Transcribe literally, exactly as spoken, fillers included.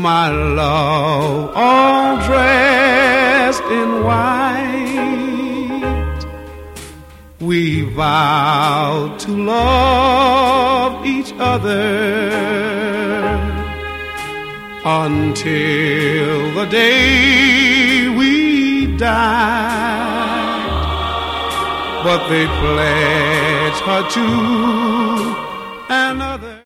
my love, all dressed in white. We vowed to love each other until the day we died. But they pledged her to another.